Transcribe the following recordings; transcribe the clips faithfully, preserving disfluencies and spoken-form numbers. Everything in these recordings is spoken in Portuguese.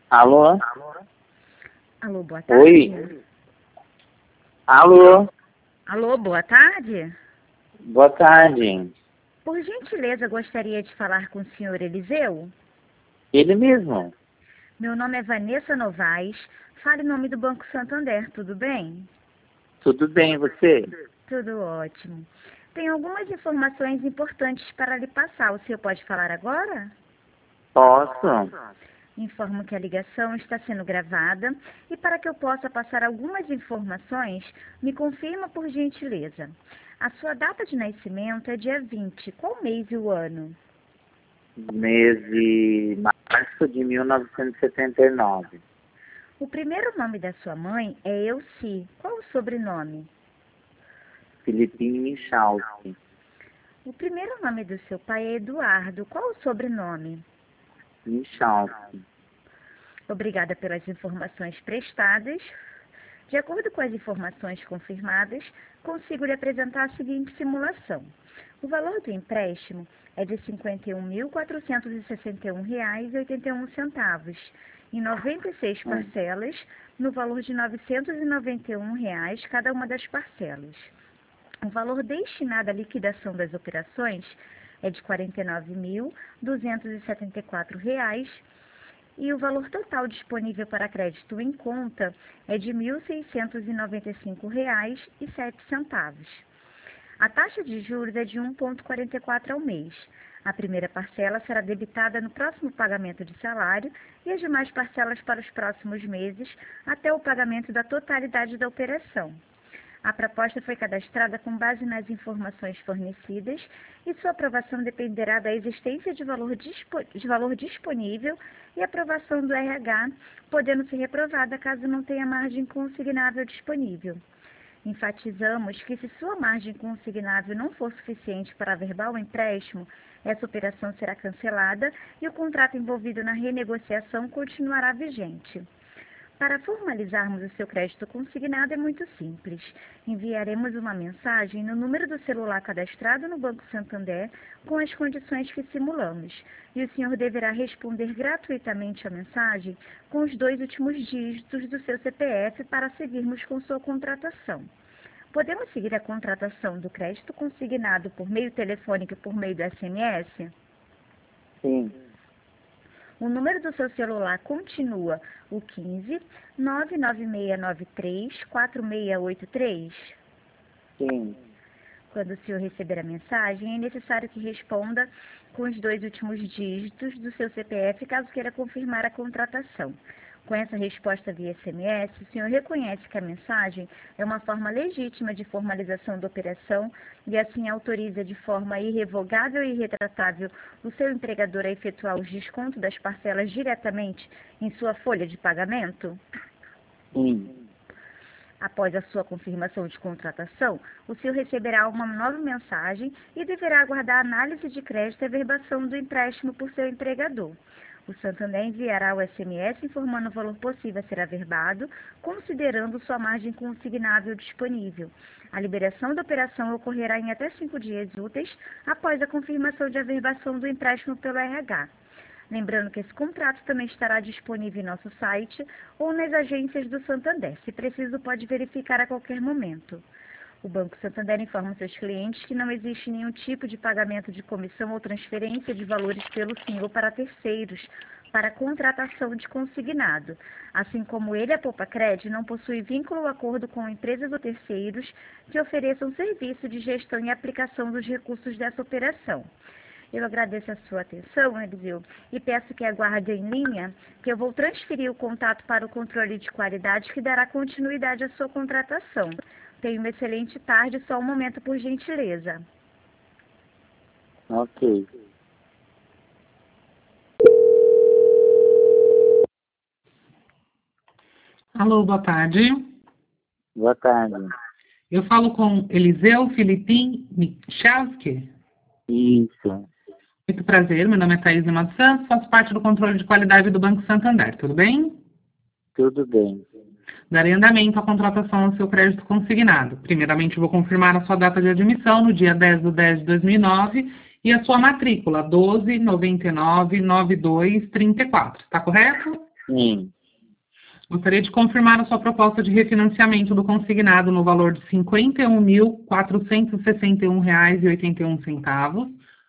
Alô? Alô, boa tarde. Oi? Alô? Alô, boa tarde. Boa tarde. Por gentileza, gostaria de falar com o senhor Eliseu? Ele mesmo? Meu nome é Vanessa Novaes. Fale em nome do Banco Santander, tudo bem? Tudo bem, você? Tudo ótimo. Tenho algumas informações importantes para lhe passar. O senhor pode falar agora? Posso? Informo que a ligação está sendo gravada e para que eu possa passar algumas informações, me confirma por gentileza. A sua data de nascimento é dia vinte. Qual mês e o ano? Mês de março de mil novecentos e setenta e nove. O primeiro nome da sua mãe é Elci. Qual o sobrenome? Filipinho Michalski. O primeiro nome do seu pai é Eduardo. Qual o sobrenome? Michalski. Obrigada pelas informações prestadas. De acordo com as informações confirmadas, consigo lhe apresentar a seguinte simulação. O valor do empréstimo é de cinquenta e um mil quatrocentos e sessenta e um reais e oitenta e um centavos, em noventa e seis parcelas, no valor de novecentos e noventa e um reais cada uma das parcelas. O valor destinado à liquidação das operações é de quarenta e nove mil duzentos e setenta e quatro reais e o valor total disponível para crédito em conta é de mil seiscentos e noventa e cinco reais e sete centavos. A taxa de juros é de um vírgula quarenta e quatro ao mês. A primeira parcela será debitada no próximo pagamento de salário e as demais parcelas para os próximos meses até o pagamento da totalidade da operação. A proposta foi cadastrada com base nas informações fornecidas e sua aprovação dependerá da existência de valor, dispo, de valor disponível e aprovação do R H, podendo ser reprovada caso não tenha margem consignável disponível. Enfatizamos que se sua margem consignável não for suficiente para averbar o empréstimo, essa operação será cancelada e o contrato envolvido na renegociação continuará vigente. Para formalizarmos o seu crédito consignado é muito simples. Enviaremos uma mensagem no número do celular cadastrado no Banco Santander com as condições que simulamos. E o senhor deverá responder gratuitamente a mensagem com os dois últimos dígitos do seu C P F para seguirmos com sua contratação. Podemos seguir a contratação do crédito consignado por meio telefônico e por meio do S M S? Sim. O número do seu celular continua o quinze, nove nove seis nove três, quatro seis oito três? Sim. Quando o senhor receber a mensagem, é necessário que responda com os dois últimos dígitos do seu C P F, caso queira confirmar a contratação. Com essa resposta via S M S, o senhor reconhece que a mensagem é uma forma legítima de formalização da operação e assim autoriza de forma irrevogável e irretratável o seu empregador a efetuar os descontos das parcelas diretamente em sua folha de pagamento? Sim. Após a sua confirmação de contratação, o senhor receberá uma nova mensagem e deverá aguardar a análise de crédito e averbação do empréstimo por seu empregador. O Santander enviará o S M S informando o valor possível a ser averbado, considerando sua margem consignável disponível. A liberação da operação ocorrerá em até cinco dias úteis após a confirmação de averbação do empréstimo pelo R H. Lembrando que esse contrato também estará disponível em nosso site ou nas agências do Santander. Se preciso, pode verificar a qualquer momento. O Banco Santander informa seus clientes que não existe nenhum tipo de pagamento de comissão ou transferência de valores pelo senhor para terceiros, para contratação de consignado. Assim como ele, a Poupacred não possui vínculo ou acordo com empresas ou terceiros que ofereçam serviço de gestão e aplicação dos recursos dessa operação. Eu agradeço a sua atenção, Eliseu, e peço que aguarde em linha, que eu vou transferir o contato para o controle de qualidade que dará continuidade à sua contratação. Tenha uma excelente tarde, só um momento, por gentileza. Ok. Alô, boa tarde. Boa tarde. Eu falo com Eliseu Filipim Michalski. Isso. Muito prazer, meu nome é Thaís Lima dos Santos, faço parte do controle de qualidade do Banco Santander, tudo bem? Tudo bem. Darei andamento à contratação do seu crédito consignado. Primeiramente, vou confirmar a sua data de admissão no dia dez de dez de dois mil e nove e a sua matrícula doze, noventa e nove, noventa e dois, trinta e quatro. Está correto? Sim. Gostaria de confirmar a sua proposta de refinanciamento do consignado no valor de cinquenta e um mil, quatrocentos e sessenta e um reais e oitenta e um centavos.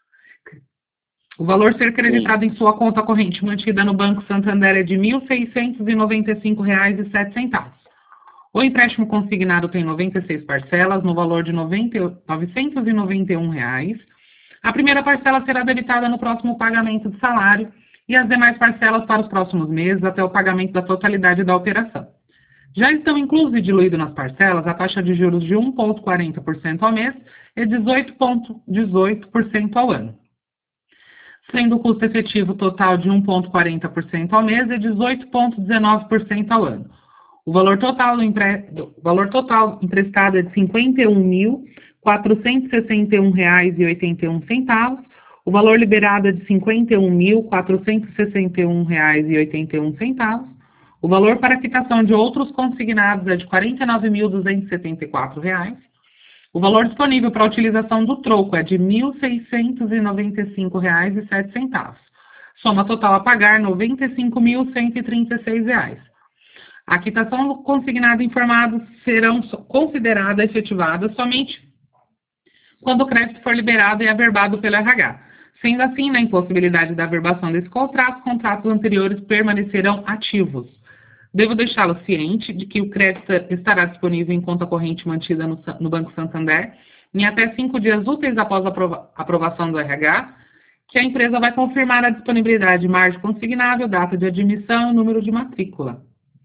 O valor ser creditado em sua conta corrente mantida no Banco Santander é de mil seiscentos e noventa e cinco reais e sete centavos. O empréstimo consignado tem noventa e seis parcelas no valor de novecentos e noventa e um reais. A primeira parcela será debitada no próximo pagamento de salário e as demais parcelas para os próximos meses até o pagamento da totalidade da operação. Já estão inclusos e diluídos nas parcelas a taxa de juros de um vírgula quarenta por cento ao mês e dezoito vírgula dezoito por cento ao ano, sendo o custo efetivo total de um vírgula quarenta por cento ao mês e dezoito vírgula dezenove por cento ao ano. O valor total, do empre... o valor total emprestado é de cinquenta e um mil, quatrocentos e sessenta e um reais e oitenta e um centavos. O valor liberado é de cinquenta e um mil, quatrocentos e sessenta e um reais e oitenta e um centavos. O valor para quitação de outros consignados é de quarenta e nove mil, duzentos e setenta e quatro reais. O valor disponível para a utilização do troco é de mil seiscentos e noventa e cinco reais e sete centavos. Soma total a pagar noventa e cinco mil, cento e trinta e seis reais. A quitação do consignado informado serão consideradas efetivadas somente quando o crédito for liberado e averbado pelo R H. Sendo assim, na impossibilidade da averbação desse contrato, os contratos anteriores permanecerão ativos. Devo deixá-lo ciente de que o crédito estará disponível em conta corrente mantida no, no Banco Santander em até cinco dias úteis após a aprova aprovação do R H, que a empresa vai confirmar a disponibilidade de margem consignável, data de admissão e número de matrícula.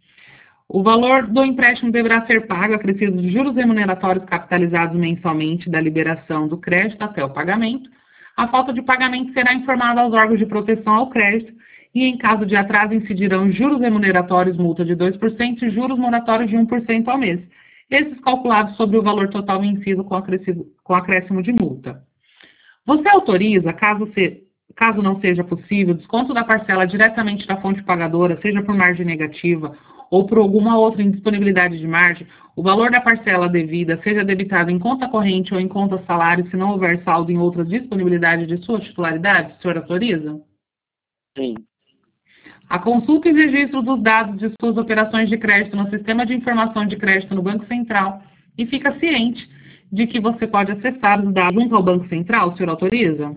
O valor do empréstimo deverá ser pago acrescido de juros remuneratórios capitalizados mensalmente da liberação do crédito até o pagamento. A falta de pagamento será informada aos órgãos de proteção ao crédito e, em caso de atraso, incidirão juros remuneratórios, multa de dois por cento e juros moratórios de um por cento ao mês. Esses calculados sobre o valor total vencido com, com acréscimo de multa. Você autoriza, caso, se, caso não seja possível, desconto da parcela diretamente da fonte pagadora, seja por margem negativa ou por alguma outra indisponibilidade de margem, o valor da parcela devida seja debitado em conta corrente ou em conta salário, se não houver saldo em outras disponibilidades de sua titularidade? O senhor autoriza? Sim. A consulta e registro dos dados de suas operações de crédito no Sistema de Informação de Crédito no Banco Central e fica ciente de que você pode acessar os dados junto ao Banco Central? O senhor autoriza?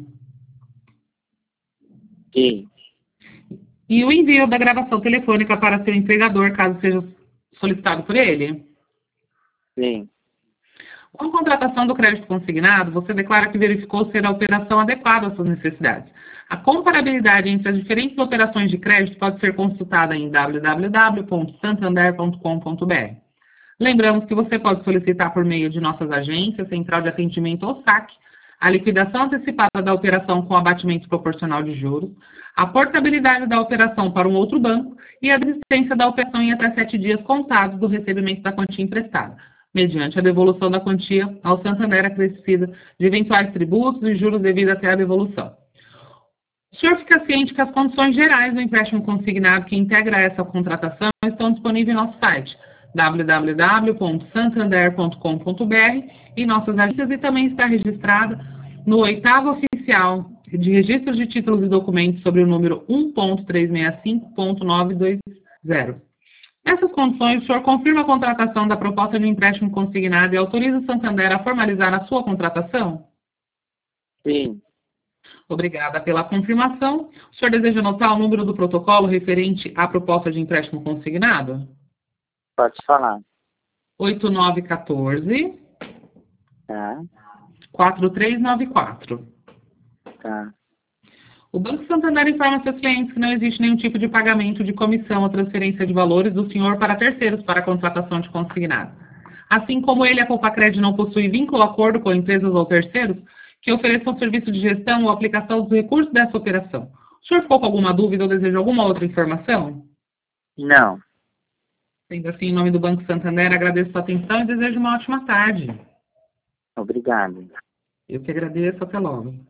Sim. E o envio da gravação telefônica para seu empregador, caso seja solicitado por ele? Sim. Com a contratação do crédito consignado, você declara que verificou ser a operação adequada às suas necessidades. A comparabilidade entre as diferentes operações de crédito pode ser consultada em w w w ponto santander ponto com ponto b r. Lembramos que você pode solicitar por meio de nossas agências, Central de Atendimento ou saque, a liquidação antecipada da operação com abatimento proporcional de juros, a portabilidade da operação para um outro banco e a desistência da operação em até sete dias contados do recebimento da quantia emprestada, mediante a devolução da quantia ao Santander acrescida de eventuais tributos e juros devidos até a devolução. O senhor fica ciente que as condições gerais do empréstimo consignado que integra essa contratação estão disponíveis em nosso site, w w w ponto santander ponto com ponto b r, e nossas agências, e também está registrada no oitavo oficial de registros de títulos e documentos sobre o número um ponto trezentos e sessenta e cinco ponto novecentos e vinte. Nessas condições, o senhor confirma a contratação da proposta de empréstimo consignado e autoriza o Santander a formalizar a sua contratação? Sim. Obrigada pela confirmação. O senhor deseja anotar o número do protocolo referente à proposta de empréstimo consignado? Pode falar. oito nove um quatro, Tá. quatro três nove quatro. Tá. O Banco Santander informa seus clientes que não existe nenhum tipo de pagamento de comissão ou transferência de valores do senhor para terceiros para a contratação de consignado. Assim como ele, a Copacred não possui vínculo ou acordo com empresas ou terceiros que ofereçam serviço de gestão ou aplicação dos recursos dessa operação. O senhor ficou com alguma dúvida ou deseja alguma outra informação? Não. Sendo assim, em nome do Banco Santander, agradeço a sua atenção e desejo uma ótima tarde. Obrigado. Eu que agradeço. Até logo.